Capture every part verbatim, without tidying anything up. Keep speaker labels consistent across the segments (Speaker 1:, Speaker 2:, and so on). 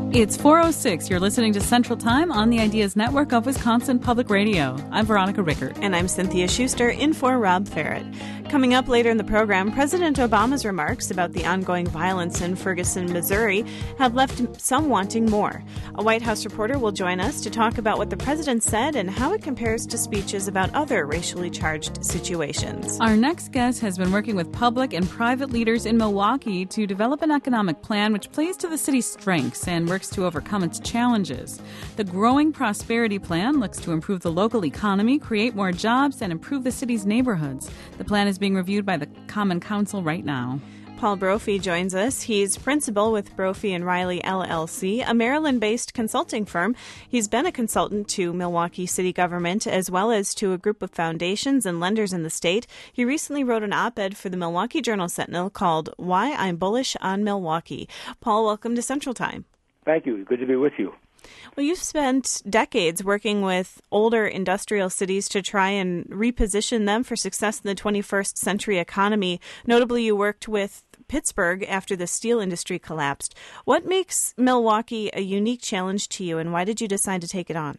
Speaker 1: It's four oh six. You're listening to Central Time on the Ideas Network of Wisconsin Public Radio. I'm Veronica Rickert.
Speaker 2: And I'm Cynthia Schuster, in for Rob Farrett. Coming up later in the program, President Obama's remarks about the ongoing violence in Ferguson, Missouri, have left some wanting more. A White House reporter will join us to talk about what the president said and how it compares to speeches about other racially charged situations.
Speaker 1: Our next guest has been working with public and private leaders in Milwaukee to develop an economic plan which plays to the city's strengths and works to overcome its challenges. The Growing Prosperity Plan looks to improve the local economy, create more jobs, and improve the city's neighborhoods. The plan is being reviewed by the Common Council right now.
Speaker 2: Paul Brophy joins us. He's principal with Brophy and Riley L L C, a Maryland-based consulting firm. He's been a consultant to Milwaukee city government as well as to a group of foundations and lenders in the state. He recently wrote an op-ed for the Milwaukee Journal-Sentinel called Why I'm Bullish on Milwaukee. Paul, welcome to Central Time.
Speaker 3: Thank you. Good to be with you.
Speaker 2: Well, you've spent decades working with older industrial cities to try and reposition them for success in the twenty-first century economy. Notably, you worked with Pittsburgh after the steel industry collapsed. What makes Milwaukee a unique challenge to you, and why did you decide to take it on?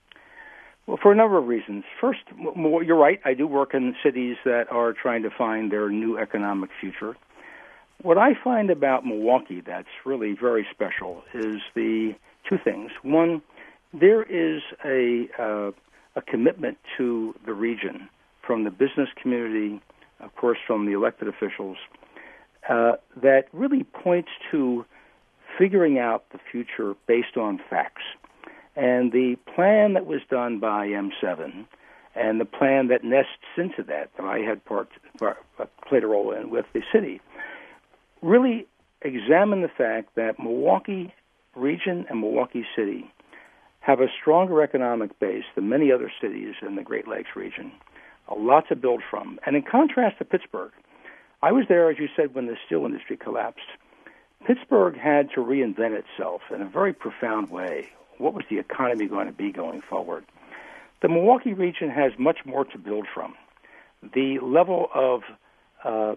Speaker 3: Well, for a number of reasons. First, you're right. I do work in cities that are trying to find their new economic future. What I find about Milwaukee that's really very special is the two things. One, there is a uh, a commitment to the region from the business community, of course, from the elected officials, uh, that really points to figuring out the future based on facts. And the plan that was done by M seven and the plan that nests into that, that I had part, part played a role in with the city, really examine the fact that Milwaukee region and Milwaukee City have a stronger economic base than many other cities in the Great Lakes region, a lot to build from. And in contrast to Pittsburgh, I was there, as you said, when the steel industry collapsed. Pittsburgh had to reinvent itself in a very profound way. What was the economy going to be going forward? The Milwaukee region has much more to build from. The level of uh,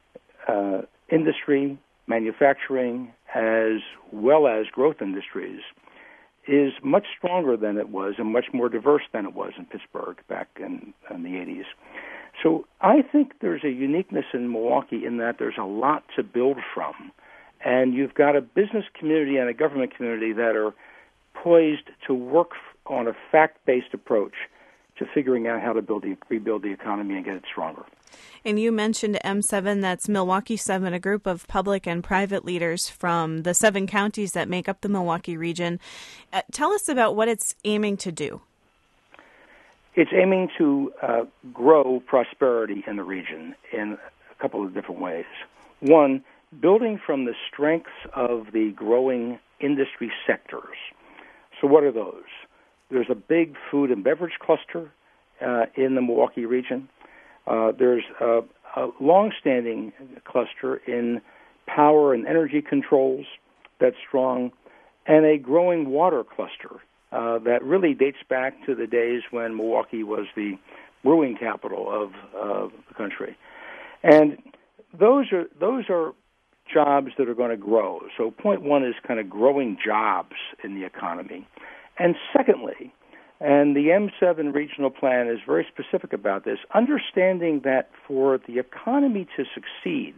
Speaker 3: uh, industry, manufacturing, as well as growth industries, is much stronger than it was and much more diverse than it was in Pittsburgh back in, in the eighties. So I think there's a uniqueness in Milwaukee in that there's a lot to build from. And you've got a business community and a government community that are poised to work on a fact-based approach to figuring out how to build the, rebuild the economy and get it stronger.
Speaker 2: And you mentioned M seven, that's Milwaukee seven, a group of public and private leaders from the seven counties that make up the Milwaukee region. Uh, tell us about what it's aiming to do.
Speaker 3: It's aiming to uh, grow prosperity in the region in a couple of different ways. One, building from the strengths of the growing industry sectors. So what are those? There's a big food and beverage cluster uh, in the Milwaukee region. Uh, there's a, a long-standing cluster in power and energy controls that's strong, and a growing water cluster uh, that really dates back to the days when Milwaukee was the brewing capital of uh, the country. And those are those are jobs that are going to grow. So point one is kind of growing jobs in the economy. And secondly, and the M seven regional plan is very specific about this, understanding that for the economy to succeed,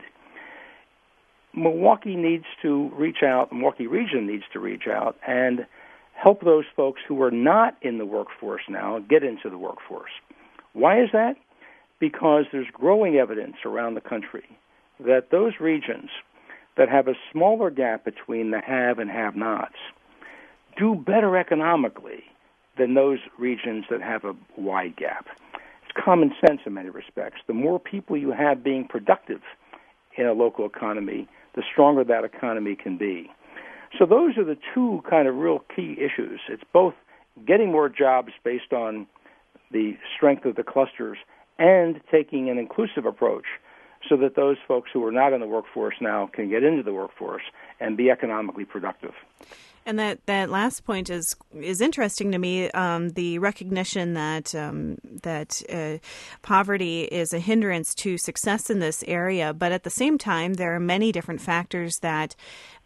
Speaker 3: Milwaukee needs to reach out, the Milwaukee region needs to reach out and help those folks who are not in the workforce now get into the workforce. Why is that? Because there's growing evidence around the country that those regions that have a smaller gap between the have and have-nots do better economically than those regions that have a wide gap. It's common sense in many respects. The more people you have being productive in a local economy, the stronger that economy can be. So those are the two kind of real key issues. It's both getting more jobs based on the strength of the clusters and taking an inclusive approach so that those folks who are not in the workforce now can get into the workforce and be economically productive.
Speaker 2: And that, that last point is is interesting to me. Um, the recognition that um, that uh, poverty is a hindrance to success in this area, but at the same time, there are many different factors that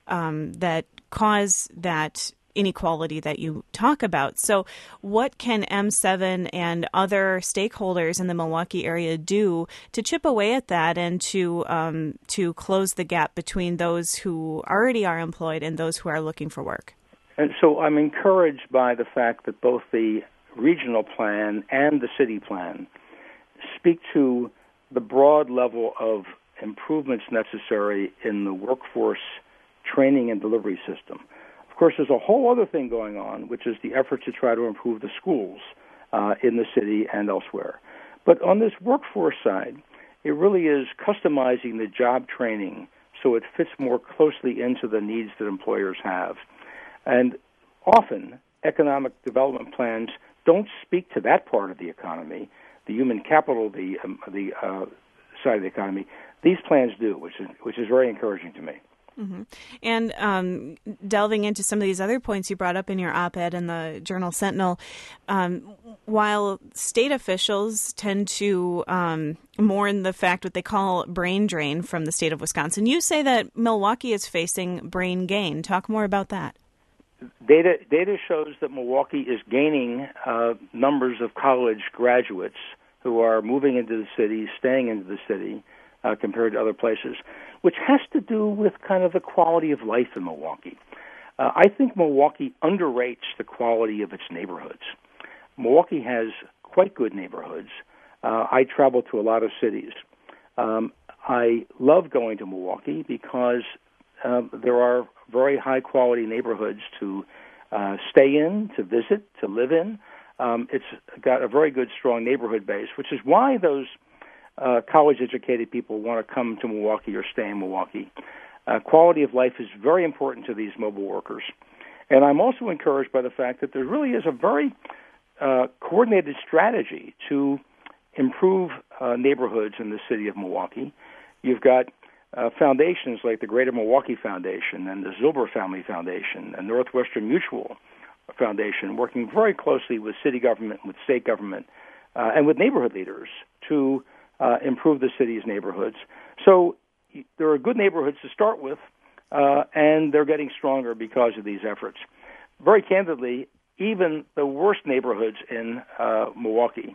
Speaker 2: um, that cause that inequality that you talk about. So what can M seven and other stakeholders in the Milwaukee area do to chip away at that and to um, to close the gap between those who already are employed and those who are looking for work?
Speaker 3: And so I'm encouraged by the fact that both the regional plan and the city plan speak to the broad level of improvements necessary in the workforce training and delivery system. Of course, there's a whole other thing going on, which is the effort to try to improve the schools uh, in the city and elsewhere. But on this workforce side, it really is customizing the job training so it fits more closely into the needs that employers have. And often, economic development plans don't speak to that part of the economy, the human capital, the um, the uh, side of the economy. These plans do, which is which is very encouraging to me.
Speaker 2: Mm-hmm. And um, delving into some of these other points you brought up in your op-ed in the Journal Sentinel, um, while state officials tend to um, mourn the fact what they call brain drain from the state of Wisconsin, you say that Milwaukee is facing brain gain. Talk more about that.
Speaker 3: Data data shows that Milwaukee is gaining uh, numbers of college graduates who are moving into the city, staying into the city, uh, compared to other places, which has to do with kind of the quality of life in Milwaukee. Uh, I think Milwaukee underrates the quality of its neighborhoods. Milwaukee has quite good neighborhoods. Uh, I travel to a lot of cities. Um, I love going to Milwaukee because uh, there are very high-quality neighborhoods to uh, stay in, to visit, to live in. Um, it's got a very good, strong neighborhood base, which is why those uh, college-educated people want to come to Milwaukee or stay in Milwaukee. Uh, quality of life is very important to these mobile workers. And I'm also encouraged by the fact that there really is a very uh, coordinated strategy to improve uh, neighborhoods in the city of Milwaukee. You've got Uh, foundations like the Greater Milwaukee Foundation and the Zilber Family Foundation and Northwestern Mutual Foundation working very closely with city government, with state government, uh, and with neighborhood leaders to uh, improve the city's neighborhoods. So there are good neighborhoods to start with, uh, and they're getting stronger because of these efforts. Very candidly, even the worst neighborhoods in uh, Milwaukee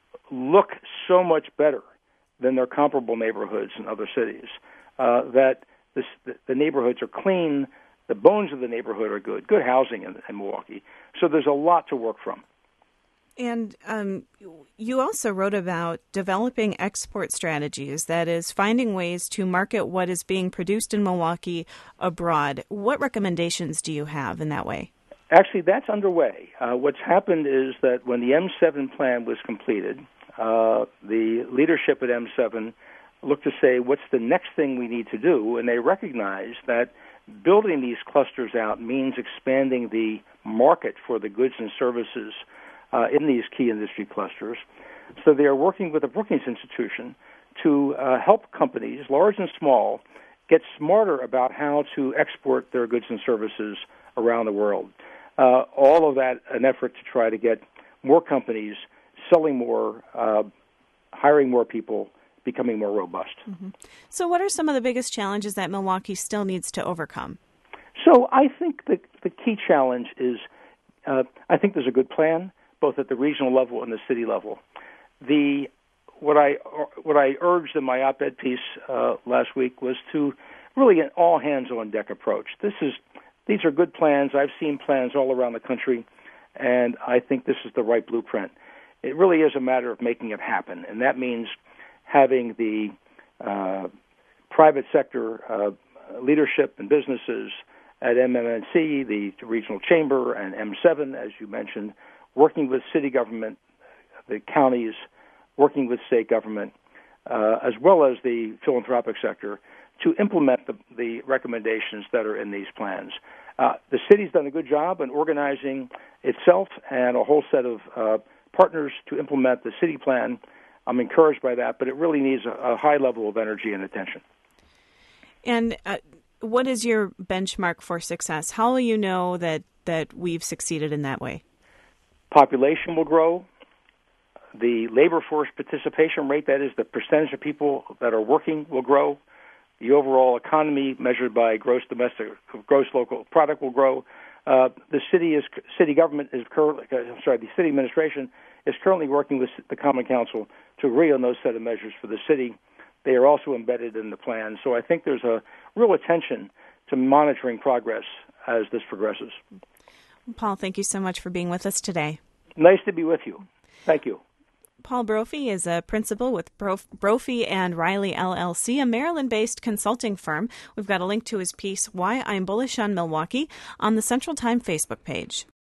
Speaker 3: look so much better than their comparable neighborhoods in other cities. Uh, that this, the, the neighborhoods are clean, the bones of the neighborhood are good, good housing in, in Milwaukee. So there's a lot to work from.
Speaker 2: And um, you also wrote about developing export strategies, that is, finding ways to market what is being produced in Milwaukee abroad. What recommendations do you have in that way?
Speaker 3: Actually, that's underway. Uh, what's happened is that when the M seven plan was completed, uh, the leadership at M seven look to say, what's the next thing we need to do? And they recognize that building these clusters out means expanding the market for the goods and services uh, in these key industry clusters. So they are working with the Brookings Institution to uh, help companies, large and small, get smarter about how to export their goods and services around the world. Uh, all of that an effort to try to get more companies selling more, uh, hiring more people, becoming more robust.
Speaker 2: Mm-hmm. So what are some of the biggest challenges that Milwaukee still needs to overcome?
Speaker 3: So I think the, the key challenge is, uh, I think there's a good plan, both at the regional level and the city level. The what I what I urged in my op-ed piece uh, last week was to really an all-hands-on-deck approach. This is these are good plans. I've seen plans all around the country, and I think this is the right blueprint. It really is a matter of making it happen, and that means having the uh, private sector uh, leadership and businesses at M M N C, the regional chamber, and M seven, as you mentioned, working with city government, the counties, working with state government, uh, as well as the philanthropic sector, to implement the, the recommendations that are in these plans. Uh, the city's done a good job in organizing itself and a whole set of uh, partners to implement the city plan. I'm encouraged by that, but it really needs a, a high level of energy and attention.
Speaker 2: And uh, what is your benchmark for success? How will you know that, that we've succeeded in that way?
Speaker 3: Population will grow. The labor force participation rate, that is the percentage of people that are working, will grow. The overall economy, measured by gross domestic, gross local product, will grow. Uh, the city is city government is currently, uh, sorry, the city administration is currently working with the Common Council to agree on those set of measures for the city. They are also embedded in the plan. So I think there's a real attention to monitoring progress as this progresses.
Speaker 2: Paul, thank you so much for being with us today.
Speaker 3: Nice to be with you. Thank you.
Speaker 2: Paul Brophy is a principal with Bro- Brophy and Riley L L C, a Maryland-based consulting firm. We've got a link to his piece, Why I'm Bullish on Milwaukee, on the Central Time Facebook page.